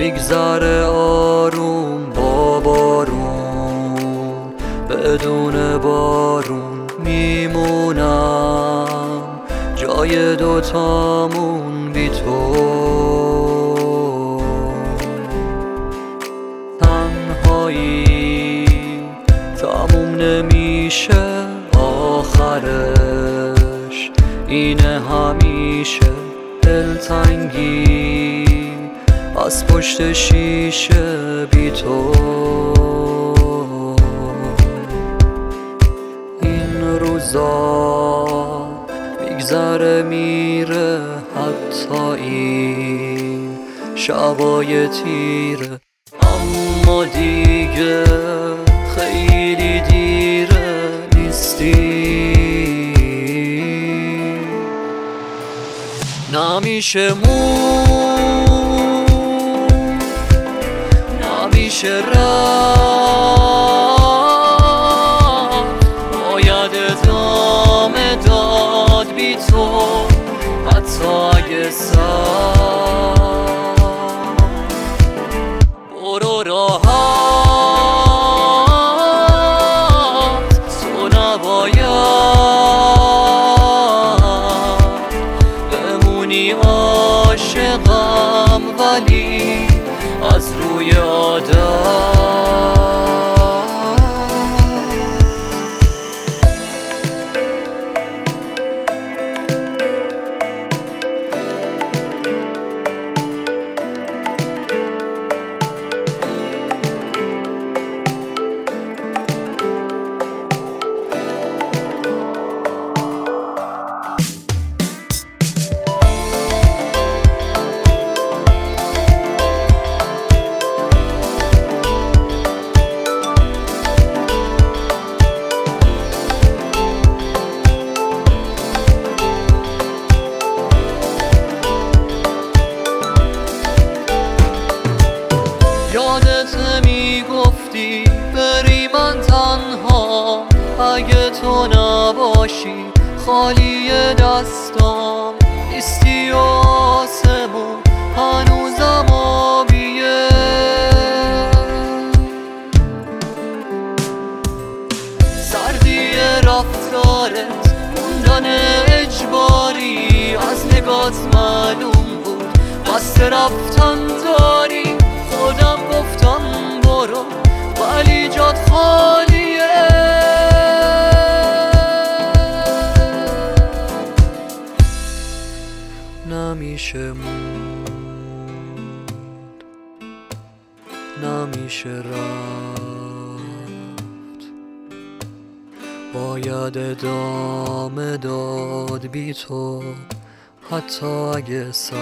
میگذره آروم با بارون، بدون بارون میمونم جای دوتامون بی تو. تنهایی تموم نمیشه، آخرش اینه همیشه. دلتنگی از پشت شیشه بی تو. این روزا میگذره میره، حتی این شبای تیره، اما دیگه خیلی دیره نیستی. نمیشه نمیشه باید ادامه داد بی تو، حتی اگه برو راحت، تو نباید بمونی عاشقم، ولی از روی عادت. یادت میگفتی بری من تنها، اگه تو نباشی خالی دستام نیستی و آسمون هنوزم آبیه. سردی رفتارت موندن اجباری، از نگات معلوم بود قصد رفتن داری. خودم گفتم برو ولی جات خالیه. نمیشه موند، نمیشه رفت، باید ادامه داد بی تو، حتی اگه سخت.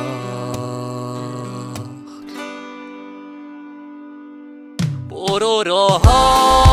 برو راحت،